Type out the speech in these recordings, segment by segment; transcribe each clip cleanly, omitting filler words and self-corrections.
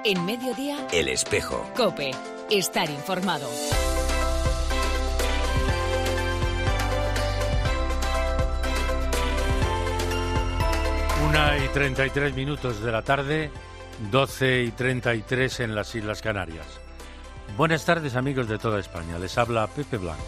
En Mediodía, El Espejo. COPE. Estar informado. Una y 33 minutos de la tarde, 12:33 en las Islas Canarias. Buenas tardes, amigos de toda España. Les habla Pepe Blanco.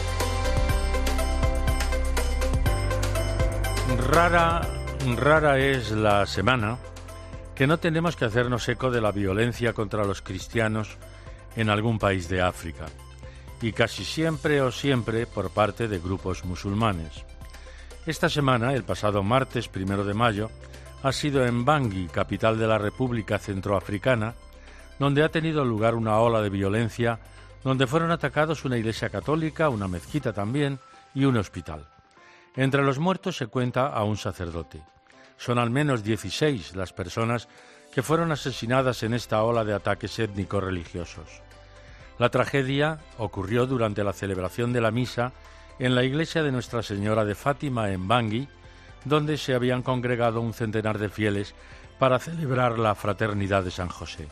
Rara es la semana que no tenemos que hacernos eco de la violencia contra los cristianos en algún país de África, y casi siempre por parte de grupos musulmanes. Esta semana, el pasado martes 1 de mayo, ha sido en Bangui, capital de la República Centroafricana, donde ha tenido lugar una ola de violencia, donde fueron atacados una iglesia católica, una mezquita también y un hospital. Entre los muertos se cuenta a un sacerdote. Son al menos 16 las personas que fueron asesinadas en esta ola de ataques étnicos religiosos. La tragedia ocurrió durante la celebración de la misa en la iglesia de Nuestra Señora de Fátima en Bangui, donde se habían congregado un centenar de fieles para celebrar la fraternidad de San José.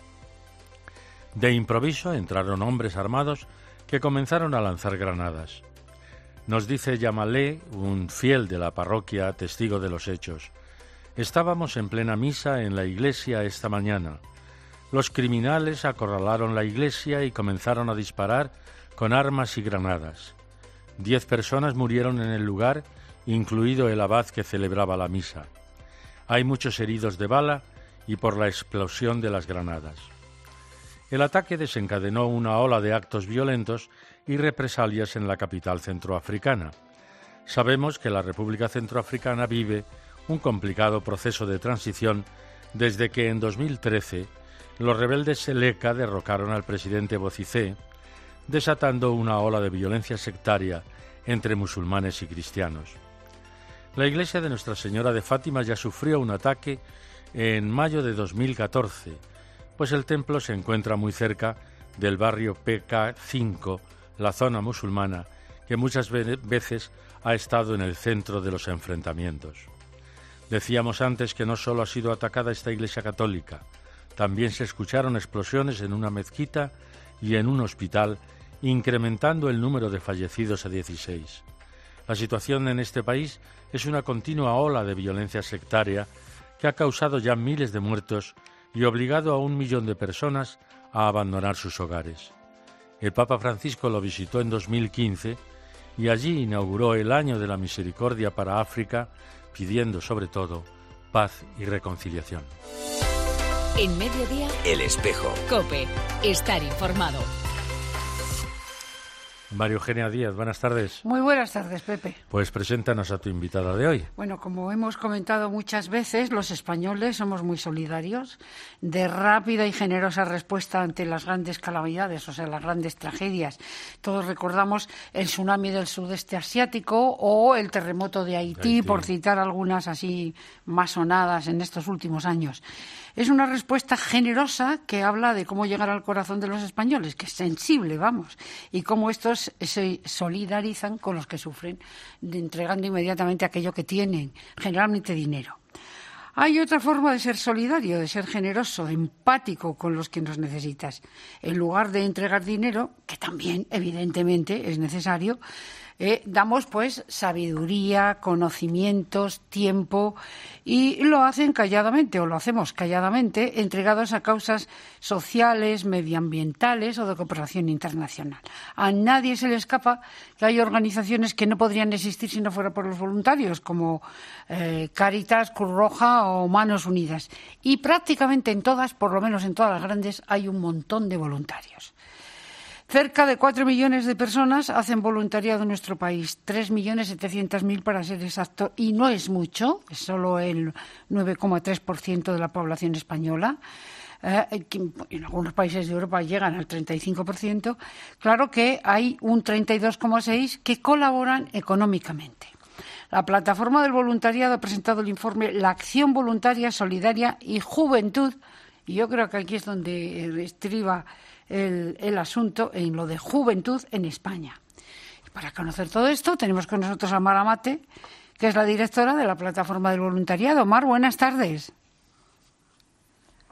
De improviso entraron hombres armados que comenzaron a lanzar granadas. Nos dice Yamalé, un fiel de la parroquia, testigo de los hechos: estábamos en plena misa en la iglesia esta mañana. Los criminales acorralaron la iglesia y comenzaron a disparar con armas y granadas. 10 personas murieron en el lugar, incluido el abad que celebraba la misa. Hay muchos heridos de bala y por la explosión de las granadas. El ataque desencadenó una ola de actos violentos y represalias en la capital centroafricana. Sabemos que la República Centroafricana vive un complicado proceso de transición desde que en 2013 los rebeldes Seleka derrocaron al presidente Bozizé, desatando una ola de violencia sectaria entre musulmanes y cristianos. La iglesia de Nuestra Señora de Fátima ya sufrió un ataque en mayo de 2014, pues el templo se encuentra muy cerca del barrio PK5, la zona musulmana, que muchas veces ha estado en el centro de los enfrentamientos. Decíamos antes que no solo ha sido atacada esta iglesia católica, también se escucharon explosiones en una mezquita y en un hospital, incrementando el número de fallecidos a 16. La situación en este país es una continua ola de violencia sectaria que ha causado ya miles de muertos y obligado a 1 millón de personas a abandonar sus hogares. El Papa Francisco lo visitó en 2015 y allí inauguró el Año de la Misericordia para África, pidiendo sobre todo paz y reconciliación. En Mediodía, El Espejo. COPE. Estar informado. María Eugenia Díaz, buenas tardes. Muy buenas tardes, Pepe. Pues preséntanos a tu invitada de hoy. Bueno, como hemos comentado muchas veces, los españoles somos muy solidarios, de rápida y generosa respuesta ante las grandes calamidades, o sea, las grandes tragedias. Todos recordamos el tsunami del sudeste asiático o el terremoto de Haití, por citar algunas así más sonadas en estos últimos años. Es una respuesta generosa que habla de cómo llegar al corazón de los españoles, que es sensible, vamos, y cómo estos se solidarizan con los que sufren, entregando inmediatamente aquello que tienen, generalmente dinero. Hay otra forma de ser solidario, de ser generoso, empático con los que nos necesitas. En lugar de entregar dinero, que también, evidentemente, es necesario, damos pues sabiduría, conocimientos, tiempo, y lo hacen calladamente, o lo hacemos calladamente, entregados a causas sociales, medioambientales o de cooperación internacional. A nadie se le escapa que hay organizaciones que no podrían existir si no fuera por los voluntarios, como Cáritas, Cruz Roja o Manos Unidas. Y prácticamente en todas, por lo menos en todas las grandes, hay un montón de voluntarios. Cerca de 4 millones de personas hacen voluntariado en nuestro país, 3.700.000 para ser exacto, y no es mucho, es solo el 9,3% de la población española. En algunos países de Europa llegan al 35%. Claro que hay un 32,6% que colaboran económicamente. La plataforma del voluntariado ha presentado el informe La Acción Voluntaria, Solidaria y Juventud, y yo creo que aquí es donde estriba el asunto, en lo de juventud en España. Y para conocer todo esto tenemos con nosotros a Mar Amate, que es la directora de la Plataforma del Voluntariado. Mar, buenas tardes.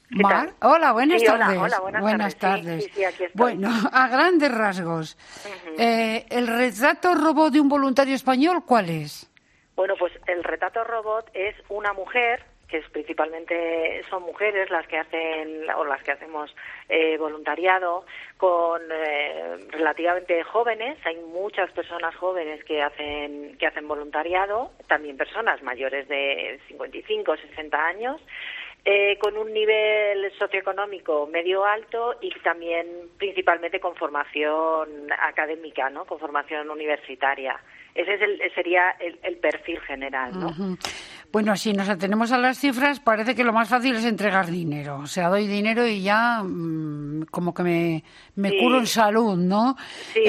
Mar, hola, buenas tardes. Hola, buenas tardes. tardes. Sí, aquí estoy. Bueno, a grandes rasgos, ¿el retrato robot de un voluntario español cuál es? Bueno, pues el retrato robot es una mujer, que principalmente son mujeres las que hacen o las que hacemos voluntariado, con relativamente jóvenes. Hay muchas personas jóvenes que hacen voluntariado, también personas mayores de 55, 60 años. Con un nivel socioeconómico medio alto y también principalmente con formación académica, ¿no? Con formación universitaria. Ese sería el perfil general, ¿no? Uh-huh. Bueno, si nos atenemos a las cifras, parece que lo más fácil es entregar dinero. O sea, doy dinero y ya como que me Sí. curo en salud, ¿no? Sí,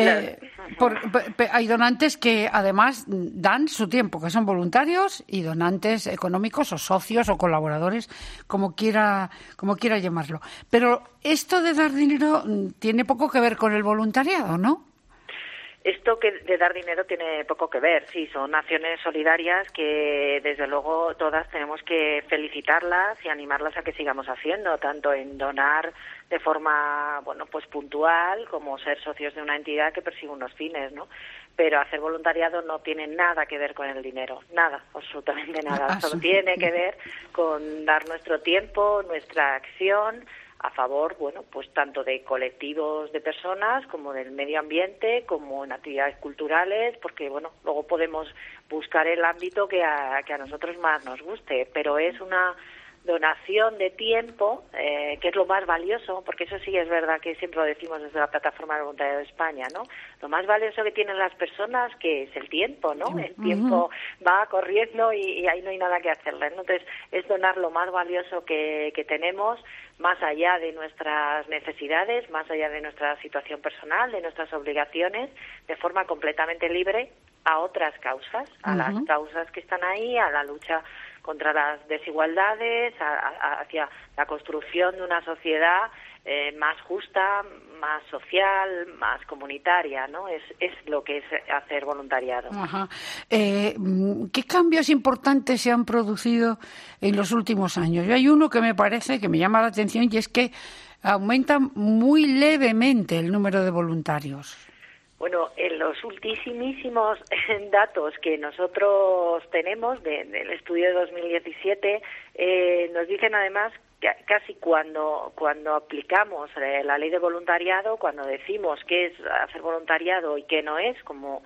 hay donantes que además dan su tiempo, que son voluntarios, y donantes económicos o socios o colaboradores, como quiera llamarlo. Pero esto de dar dinero tiene poco que ver con el voluntariado, ¿no? Esto que de dar dinero tiene poco que ver, sí, son acciones solidarias que desde luego todas tenemos que felicitarlas y animarlas a que sigamos haciendo, tanto en donar de forma, bueno, pues puntual, como ser socios de una entidad que persigue unos fines, ¿no? Pero hacer voluntariado no tiene nada que ver con el dinero, nada, absolutamente nada, solo tiene que ver con dar nuestro tiempo, nuestra acción, a favor, bueno, pues tanto de colectivos de personas como del medio ambiente, como en actividades culturales, porque, bueno, luego podemos buscar el ámbito que a nosotros más nos guste, pero es una donación de tiempo, que es lo más valioso, porque eso sí es verdad que siempre lo decimos desde la Plataforma de Voluntariado de España, ¿no? Lo más valioso que tienen las personas, que es el tiempo, ¿no? El tiempo va corriendo y ahí no hay nada que hacerle, ¿no? Entonces, es donar lo más valioso que tenemos, más allá de nuestras necesidades, más allá de nuestra situación personal, de nuestras obligaciones, de forma completamente libre a otras causas, a las causas que están ahí, a la lucha contra las desigualdades, hacia la construcción de una sociedad más justa, más social, más comunitaria, ¿no? Es lo que es hacer voluntariado. Ajá. ¿Qué cambios importantes se han producido en los últimos años? Yo hay uno que me parece que me llama la atención y es que aumenta muy levemente el número de voluntarios. Bueno, en los ultimísimos datos que nosotros tenemos del estudio de 2017 nos dicen además que casi cuando aplicamos la ley de voluntariado, cuando decimos qué es hacer voluntariado y qué no es, como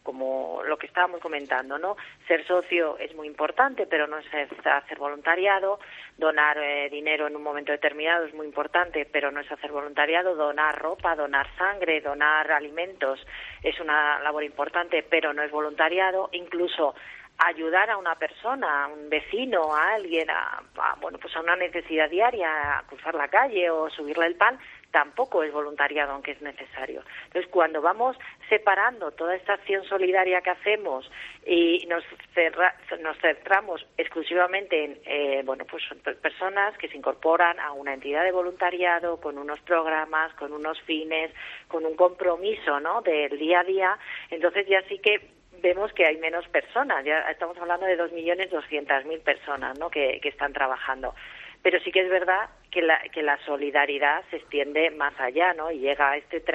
lo que estábamos comentando, ¿no? Ser socio es muy importante, pero no es hacer voluntariado. Donar dinero en un momento determinado es muy importante, pero no es hacer voluntariado. Donar ropa, donar sangre, donar alimentos es una labor importante, pero no es voluntariado. Incluso ayudar a una persona, a un vecino, a alguien, bueno, pues a una necesidad diaria, a cruzar la calle o subirle el pan, tampoco es voluntariado, aunque es necesario. Entonces, cuando vamos separando toda esta acción solidaria que hacemos y nos centramos exclusivamente en bueno, pues personas que se incorporan a una entidad de voluntariado con unos programas, con unos fines, con un compromiso, ¿no?, del día a día, entonces ya sí que vemos que hay menos personas. Ya estamos hablando de 2.200.000 personas, ¿no?, que están trabajando. Pero sí que es verdad que la solidaridad se extiende más allá, ¿no? Y llega a este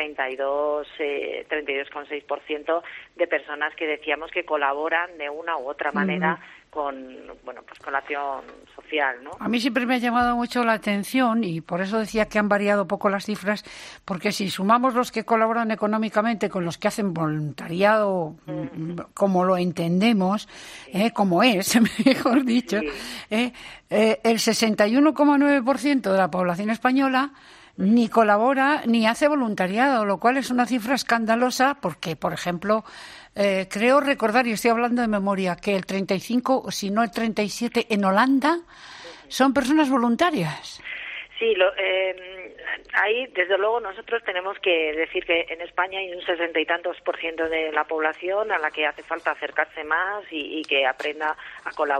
32,6% de personas que decíamos que colaboran de una u otra manera con la acción social, ¿no? A mí siempre me ha llamado mucho la atención y por eso decía que han variado poco las cifras, porque si sumamos los que colaboran económicamente con los que hacen voluntariado, como lo entendemos, como es, mejor dicho, el 61,9% de la población española ni colabora ni hace voluntariado, lo cual es una cifra escandalosa porque, por ejemplo, creo recordar, y estoy hablando de memoria, que el 35, si no el 37, en Holanda son personas voluntarias. Sí, ahí desde luego nosotros tenemos que decir que en España hay un 60 y tantos % de la población a la que hace falta acercarse más y que aprenda a colaborar.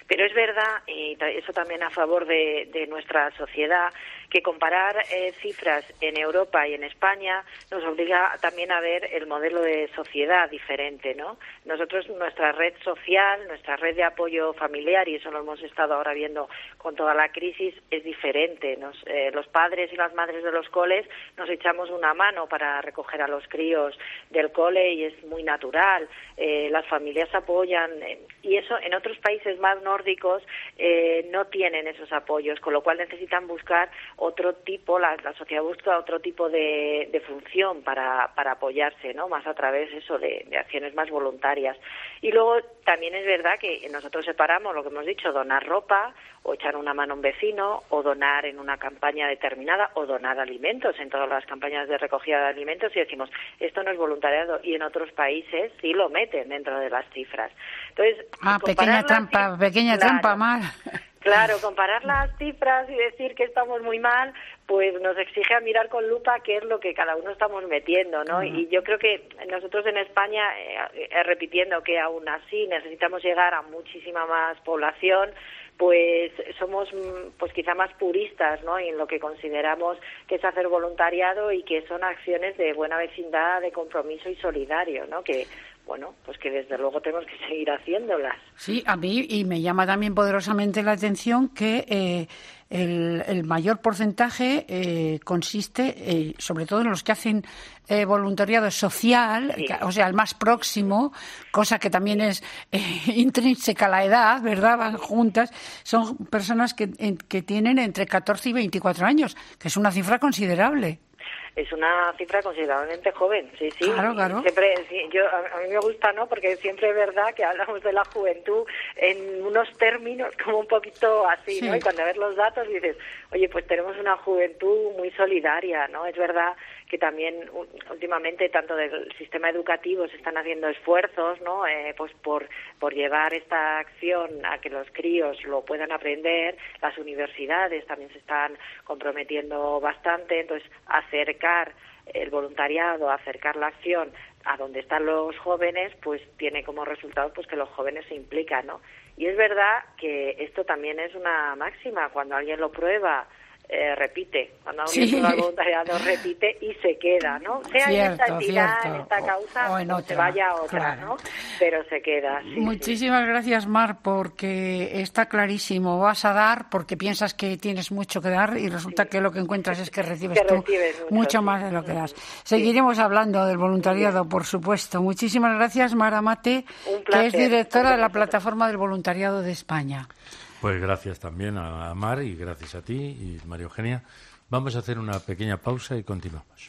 Pero es verdad, y eso también a favor de nuestra sociedad, que comparar cifras en Europa y en España nos obliga también a ver el modelo de sociedad diferente, ¿no? Nosotros, nuestra red social, nuestra red de apoyo familiar, y eso lo hemos estado ahora viendo con toda la crisis, es diferente. Los padres y las madres de los coles nos echamos una mano para recoger a los críos del cole y es muy natural. Las familias apoyan y eso en otros países más nórdicos no tienen esos apoyos, con lo cual necesitan buscar otro tipo, la sociedad busca otro tipo de función para apoyarse, ¿no? Más a través de acciones más voluntarias. Y luego también es verdad que nosotros separamos lo que hemos dicho, donar ropa o echar una mano a un vecino o donar en una campaña determinada o donar alimentos en todas las campañas de recogida de alimentos y decimos, esto no es voluntariado, y en otros países sí lo meten dentro de las cifras. Entonces, pequeña trampa, Mar. Claro, comparar las cifras y decir que estamos muy mal, pues nos exige a mirar con lupa qué es lo que cada uno estamos metiendo, ¿no? Y yo creo que nosotros en España, repitiendo que aún así necesitamos llegar a muchísima más población, pues somos pues quizá más puristas, ¿no? En lo que consideramos que es hacer voluntariado y que son acciones de buena vecindad, de compromiso y solidario, ¿no? Que bueno, pues que desde luego tenemos que seguir haciéndolas. Sí, a mí, y me llama también poderosamente la atención que el mayor porcentaje consiste, sobre todo en los que hacen voluntariado social, sí. O sea, el más próximo, cosa que también es intrínseca a la edad, ¿verdad? Van juntas, son personas que tienen entre 14 y 24 años, que es una cifra considerable. Es una cifra considerablemente joven, sí. Claro. Siempre, sí, a mí me gusta, ¿no? Porque siempre es verdad que hablamos de la juventud en unos términos como un poquito así, sí. ¿no? Y cuando ves los datos dices, oye, pues tenemos una juventud muy solidaria, ¿no? Es verdad que también últimamente tanto del sistema educativo se están haciendo esfuerzos, ¿no? Pues por llevar esta acción a que los críos lo puedan aprender. Las universidades también se están comprometiendo bastante, entonces acercar el voluntariado, acercar la acción a donde están los jóvenes, pues tiene como resultado pues que los jóvenes se implican, ¿no? Y es verdad que esto también es una máxima, cuando alguien lo prueba, repite, cuando alguien prueba el voluntariado repite y se queda, ¿no? Sea en esta entidad, en esta causa, o en otra, se vaya a otra, claro. ¿no? Pero se queda. Sí, Muchísimas gracias, Mar, porque está clarísimo. Vas a dar porque piensas que tienes mucho que dar y resulta que lo que encuentras es que recibes mucho más de lo que das. Seguiremos hablando del voluntariado, por supuesto. Muchísimas gracias, Mar Amate, que es directora de la Plataforma del Voluntariado de España. Pues gracias también a Mar y gracias a ti y María Eugenia. Vamos a hacer una pequeña pausa y continuamos.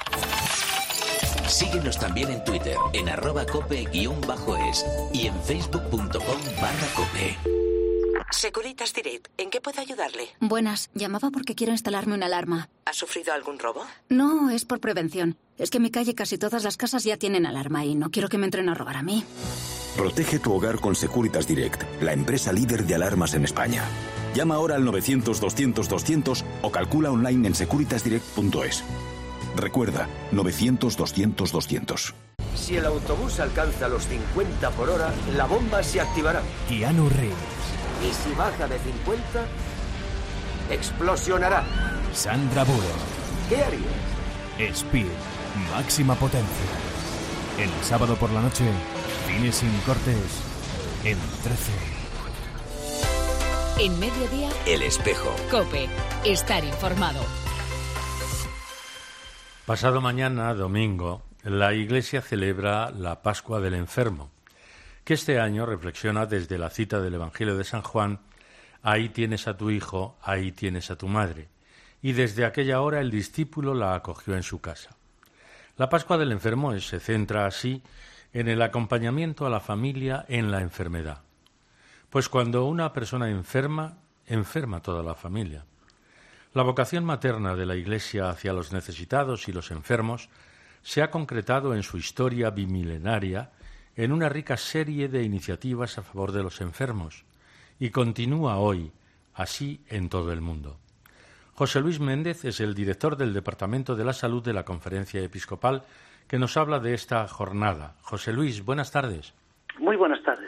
Síguenos también en Twitter, en @cope_es y en facebook.com/cope. Securitas Direct, ¿en qué puedo ayudarle? Buenas, llamaba porque quiero instalarme una alarma. ¿Ha sufrido algún robo? No, es por prevención. Es que en mi calle casi todas las casas ya tienen alarma y no quiero que me entren a robar a mí. Protege tu hogar con Securitas Direct, la empresa líder de alarmas en España. Llama ahora al 900-200-200 o calcula online en securitasdirect.es. Recuerda, 900-200-200. Si el autobús alcanza los 50 por hora, la bomba se activará. Keanu Reeves. Y si baja de 50, explosionará. Sandra Bullock. ¿Qué harías? Speed, máxima potencia. El sábado por la noche, cine sin cortes, en 13. En Mediodía, El Espejo. COPE. Estar informado. Pasado mañana, domingo, la Iglesia celebra la Pascua del Enfermo, que este año reflexiona desde la cita del Evangelio de San Juan, ahí tienes a tu hijo, ahí tienes a tu madre, y desde aquella hora el discípulo la acogió en su casa. La Pascua del Enfermo se centra así en el acompañamiento a la familia en la enfermedad, pues cuando una persona enferma, enferma toda la familia. La vocación materna de la Iglesia hacia los necesitados y los enfermos se ha concretado en su historia bimilenaria en una rica serie de iniciativas a favor de los enfermos y continúa hoy así en todo el mundo. José Luis Méndez es el director del Departamento de la Salud de la Conferencia Episcopal que nos habla de esta jornada. José Luis, buenas tardes. Muy buenas tardes.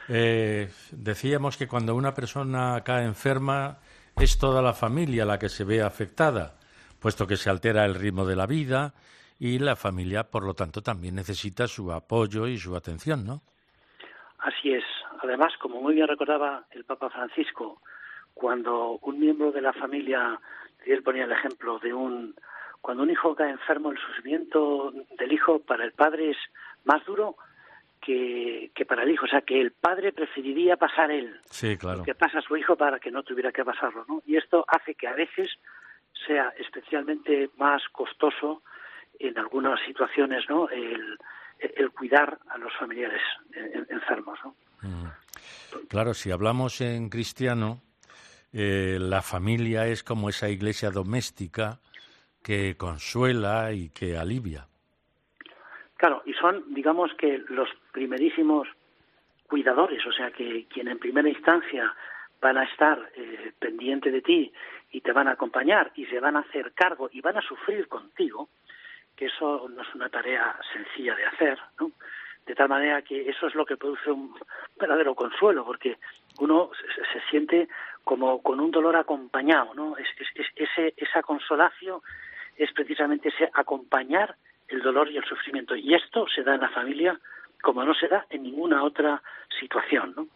Decíamos que cuando una persona cae enferma es toda la familia la que se ve afectada, puesto que se altera el ritmo de la vida y la familia, por lo tanto, también necesita su apoyo y su atención, ¿no? Así es. Además, como muy bien recordaba el Papa Francisco, cuando un miembro de la familia, él ponía el ejemplo de cuando un hijo cae enfermo, el sufrimiento del hijo para el padre es más duro que para el hijo. O sea, que el padre preferiría pasar él, sí, claro, lo que pasa a su hijo para que no tuviera que pasarlo, ¿no? Y esto hace que a veces sea especialmente más costoso en algunas situaciones, ¿no?, el cuidar a los familiares enfermos, ¿no? Claro, si hablamos en cristiano, la familia es como esa iglesia doméstica que consuela y que alivia. Claro, y son, digamos, que los primerísimos cuidadores, o sea, que quien en primera instancia van a estar pendiente de ti y te van a acompañar y se van a hacer cargo y van a sufrir contigo, que eso no es una tarea sencilla de hacer, ¿no? De tal manera que eso es lo que produce un verdadero consuelo, porque uno se siente como con un dolor acompañado, ¿no? Esa consolación es precisamente ese acompañar el dolor y el sufrimiento. Y esto se da en la familia como no se da en ninguna otra situación, ¿no?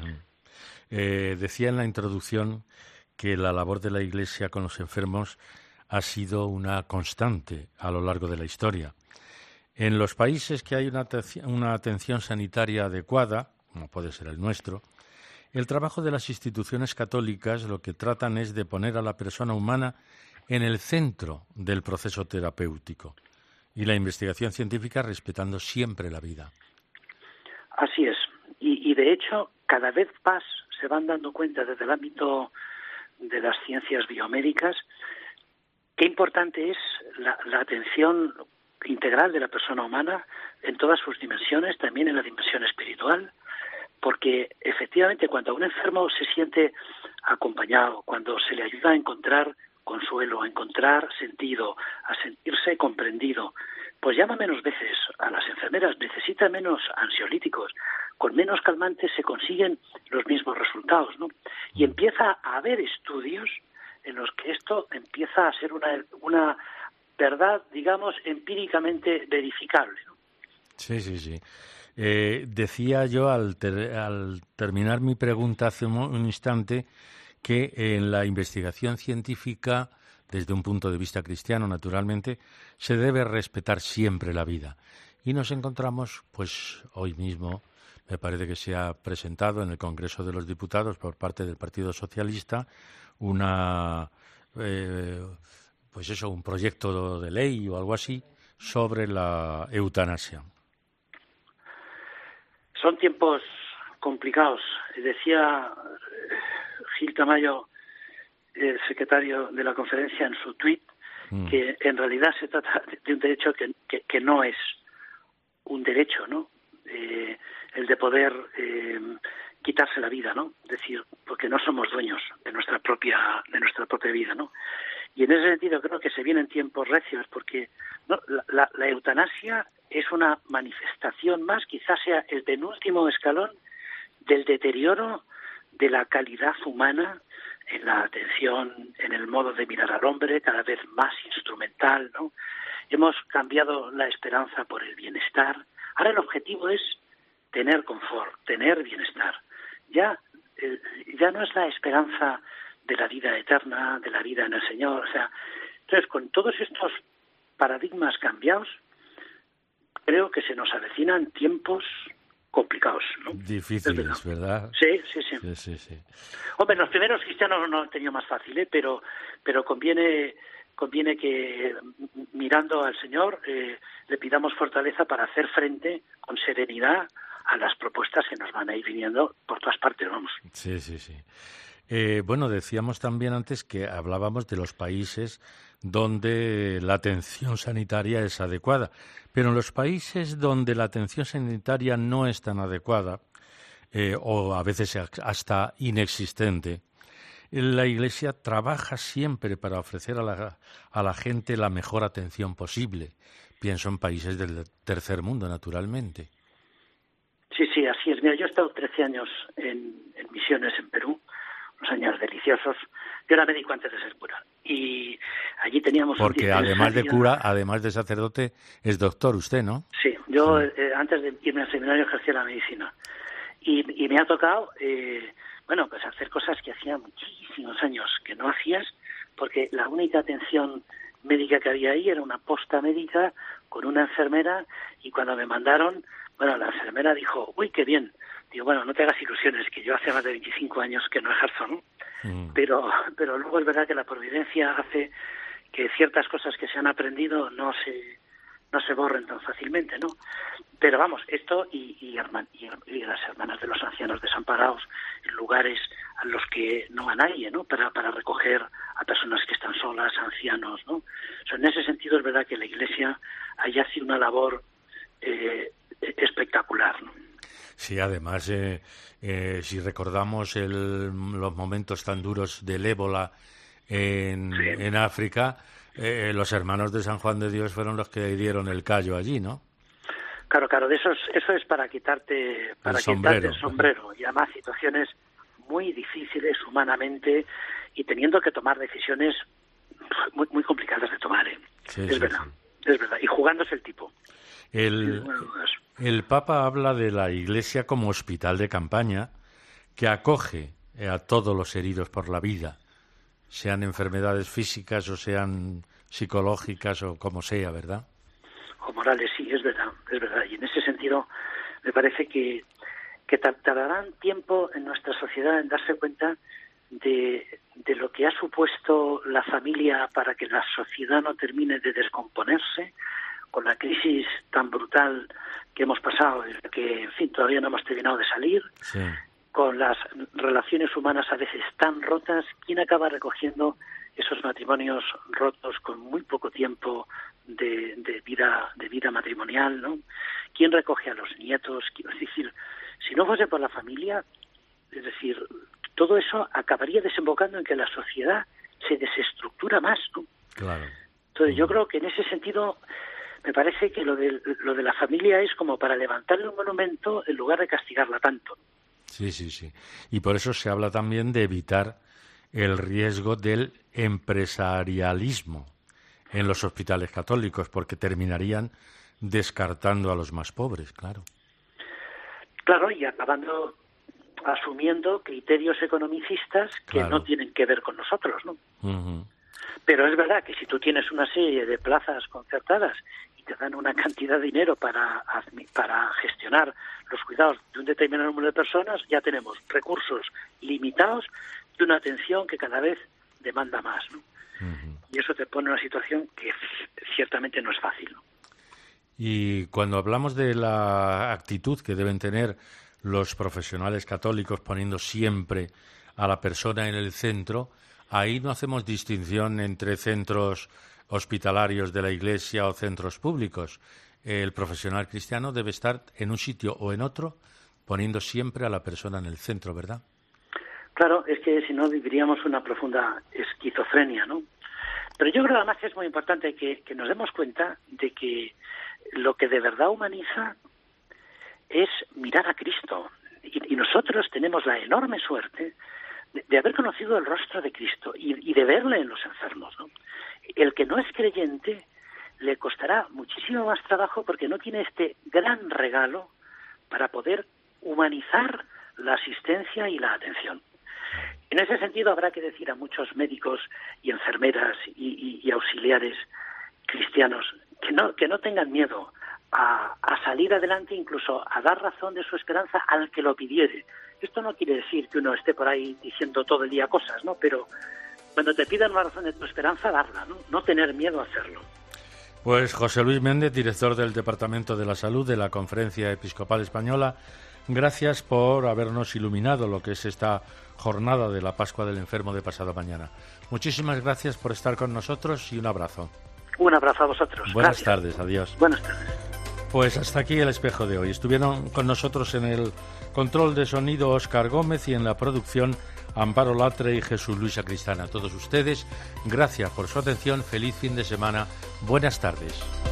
Decía en la introducción que la labor de la Iglesia con los enfermos ha sido una constante a lo largo de la historia. En los países que hay una atención sanitaria adecuada, como puede ser el nuestro, el trabajo de las instituciones católicas lo que tratan es de poner a la persona humana en el centro del proceso terapéutico y la investigación científica respetando siempre la vida. Así es. Y de hecho, cada vez más se van dando cuenta desde el ámbito de las ciencias biomédicas qué importante es la atención integral de la persona humana en todas sus dimensiones, también en la dimensión espiritual, porque efectivamente cuando un enfermo se siente acompañado, cuando se le ayuda a encontrar consuelo, a encontrar sentido, a sentirse comprendido, pues llama menos veces a las enfermeras, necesita menos ansiolíticos, con menos calmantes se consiguen los mismos resultados, ¿no? Y empieza a haber estudios en los que esto empieza a ser una verdad, digamos, empíricamente verificable, ¿no? Sí, sí, sí. Decía yo al terminar mi pregunta hace un instante que en la investigación científica, desde un punto de vista cristiano, naturalmente, se debe respetar siempre la vida. Y nos encontramos, pues hoy mismo, me parece que se ha presentado en el Congreso de los Diputados por parte del Partido Socialista un proyecto de ley o algo así sobre la eutanasia. Son tiempos complicados. Decía Gil Tamayo, el secretario de la conferencia, en su tuit, que en realidad se trata de un derecho que no es un derecho, ¿no? El de poder quitarse la vida, ¿no? Es decir, porque no somos dueños de nuestra propia vida, ¿no? Y en ese sentido creo que se vienen tiempos recios, porque ¿no? la eutanasia es una manifestación más, quizás sea el penúltimo escalón del deterioro de la calidad humana en la atención, en el modo de mirar al hombre, cada vez más instrumental, ¿no? Hemos cambiado la esperanza por el bienestar. Ahora el objetivo es tener confort, tener bienestar. Ya no es la esperanza de la vida eterna, de la vida en el Señor. O sea, entonces, con todos estos paradigmas cambiados, creo que se nos avecinan tiempos complicados, ¿no? Difíciles, ¿verdad? Sí. Sí. Hombre, los primeros cristianos no han tenido más fácil, pero conviene que, mirando al Señor, le pidamos fortaleza para hacer frente con serenidad a las propuestas que nos van a ir viniendo por todas partes, vamos. Sí. Bueno, decíamos también antes que hablábamos de los países donde la atención sanitaria es adecuada, pero en los países donde la atención sanitaria no es tan adecuada, o a veces hasta inexistente, la Iglesia trabaja siempre para ofrecer a la gente la mejor atención posible. Pienso en países del tercer mundo, naturalmente. Sí, así Así es, mira, yo he estado 13 años en misiones en Perú, unos años deliciosos. Yo era médico antes de ser cura y allí teníamos... Porque además de cura, además de sacerdote, es doctor usted, ¿no? Sí, yo antes de irme al seminario ejercía la medicina y me ha tocado, pues hacer cosas que hacía muchísimos años que no hacías, porque la única atención médica que había ahí era una posta médica con una enfermera, y cuando me mandaron, la enfermera dijo, uy, qué bien. Digo, bueno, no te hagas ilusiones, que yo hace más de 25 años que no ejerzo, ¿no? Pero luego es verdad que la providencia hace que ciertas cosas que se han aprendido no se borren tan fácilmente, ¿no? Pero vamos, esto y las hermanas de los ancianos desamparados en lugares a los que no va nadie, ¿no? Para recoger a personas que están solas, ancianos, ¿no? O sea, en ese sentido es verdad que la Iglesia haya sido una labor espectacular, ¿no? Sí, además, si recordamos los momentos tan duros del ébola en África, los hermanos de San Juan de Dios fueron los que dieron el callo allí, ¿no? Claro, eso es para quitarte el sombrero, y además situaciones muy difíciles humanamente y teniendo que tomar decisiones muy, muy complicadas de tomar, ¿eh? Sí, es verdad, y jugándose el tipo. El Papa habla de la Iglesia como hospital de campaña que acoge a todos los heridos por la vida, sean enfermedades físicas o sean psicológicas o como sea, ¿verdad? O morales, sí, es verdad. Y en ese sentido me parece que tardarán tiempo en nuestra sociedad en darse cuenta de lo que ha supuesto la familia para que la sociedad no termine de descomponerse, con la crisis tan brutal que hemos pasado, que, en fin, todavía no hemos terminado de salir, sí, con las relaciones humanas a veces tan rotas. ¿Quién acaba recogiendo esos matrimonios rotos con muy poco tiempo de vida matrimonial, ¿no? ¿Quién recoge a los nietos? Es decir, si no fuese por la familia, es decir, todo eso acabaría desembocando en que la sociedad se desestructura más, ¿no? Claro. Entonces yo creo que en ese sentido me parece que lo de la familia es como para levantarle un monumento en lugar de castigarla tanto. Sí. Y por eso se habla también de evitar el riesgo del empresarialismo en los hospitales católicos, porque terminarían descartando a los más pobres, claro. Claro, y acabando asumiendo criterios economicistas que no tienen que ver con nosotros, ¿no? Uh-huh. Pero es verdad que si tú tienes una serie de plazas concertadas y te dan una cantidad de dinero para gestionar los cuidados de un determinado número de personas, ya tenemos recursos limitados y una atención que cada vez demanda más, ¿no? Uh-huh. Y eso te pone en una situación que ciertamente no es fácil, ¿no? Y cuando hablamos de la actitud que deben tener los profesionales católicos poniendo siempre a la persona en el centro, ahí no hacemos distinción entre centros hospitalarios de la Iglesia o centros públicos. El profesional cristiano debe estar en un sitio o en otro poniendo siempre a la persona en el centro, ¿verdad? Claro, es que si no viviríamos una profunda esquizofrenia, ¿no? Pero yo creo además que es muy importante que nos demos cuenta de que lo que de verdad humaniza es mirar a Cristo. Y nosotros tenemos la enorme suerte de haber conocido el rostro de Cristo y de verle en los enfermos, ¿no? El que no es creyente le costará muchísimo más trabajo porque no tiene este gran regalo para poder humanizar la asistencia y la atención. En ese sentido habrá que decir a muchos médicos y enfermeras y auxiliares cristianos que no tengan miedo a salir adelante, incluso a dar razón de su esperanza al que lo pidiere. Esto no quiere decir que uno esté por ahí diciendo todo el día cosas, ¿no? Pero cuando te pidan una razón de tu esperanza, darla, ¿no? No tener miedo a hacerlo. Pues José Luis Méndez, director del Departamento de la Salud de la Conferencia Episcopal Española, gracias por habernos iluminado lo que es esta jornada de la Pascua del Enfermo de pasado mañana. Muchísimas gracias por estar con nosotros y un abrazo. Un abrazo a vosotros. Buenas tardes, adiós. Buenas tardes. Pues hasta aquí el espejo de hoy. Estuvieron con nosotros en el control de sonido Óscar Gómez y en la producción Amparo Latre y Jesús Luis Sacristán. A todos ustedes, gracias por su atención, feliz fin de semana, buenas tardes.